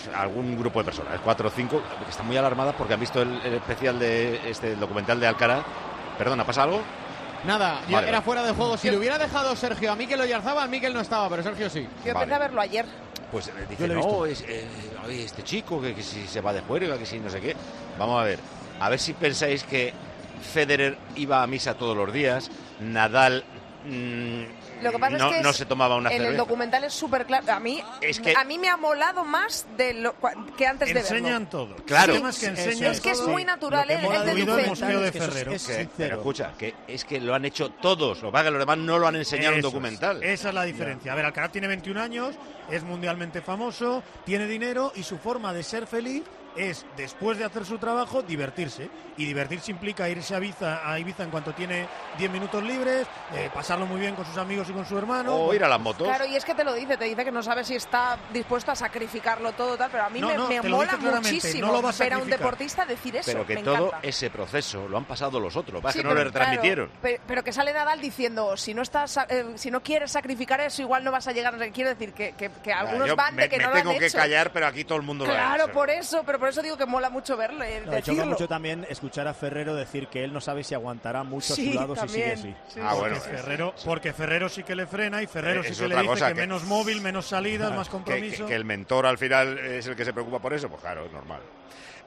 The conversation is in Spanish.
algún grupo de personas, 4 o 5, que están muy alarmadas porque han visto el especial de el documental de Alcaraz. Perdona, ¿pasa algo? Nada, Vale, era vale. fuera de juego. Si le hubiera dejado Sergio a Mikel Oyarzabal, Mikel no estaba, pero Sergio sí. Yo empecé a verlo ayer. Pues Yo dice, lo he no, visto. este chico, que si se va de juerga, que si no sé qué. Vamos a ver si pensáis que Federer iba a misa todos los días, Nadal Lo que pasa no, es que no se tomaba una en cerveza. el documental es súper claro. A mí me ha molado más que antes de verlo. Enseñan todo. Claro. El tema es que enseñan Es que es todo. muy natural, Lo que mola es de deducente. el Museo de Ferrero. Pero escucha, que es que lo han hecho todos. Lo que pasa es que los demás no lo han enseñado en un Eso documental. Esa es la diferencia. A ver, Alcaraz tiene 21 años, es mundialmente famoso, tiene dinero y su forma de ser feliz es, después de hacer su trabajo, divertirse. Y divertirse implica irse a Ibiza en cuanto tiene 10 minutos libres, pasarlo muy bien con sus amigos y con su hermano. O ir a las motos. Claro, y es que te dice que no sabe si está dispuesto a sacrificarlo todo, tal, pero a mí me te lo mola dice claramente, muchísimo no lo va a ver a un sacrificar. deportista decir eso. Pero que me todo encanta. ese proceso lo han pasado los otros. Pasa Sí, que no lo pero retransmitieron. claro, pero que sale Nadal diciendo, si no quieres sacrificar eso, igual no vas a llegar. No sé, quiero decir que algunos Yo van de que me no lo han tengo que hecho. callar, pero aquí todo el mundo lo ha Claro, hecho. por eso digo que mola mucho verlo, Me choca decirlo. mucho también escuchar a Ferrero decir que él no sabe si aguantará mucho a Sí, su lado también. si sigue así. Sí, Bueno, Porque Ferrero sí que le frena y Ferrero sí es que le otra dice cosa que menos móvil, menos salidas, más compromiso. Que el mentor al final es el que se preocupa por eso, pues claro, es normal.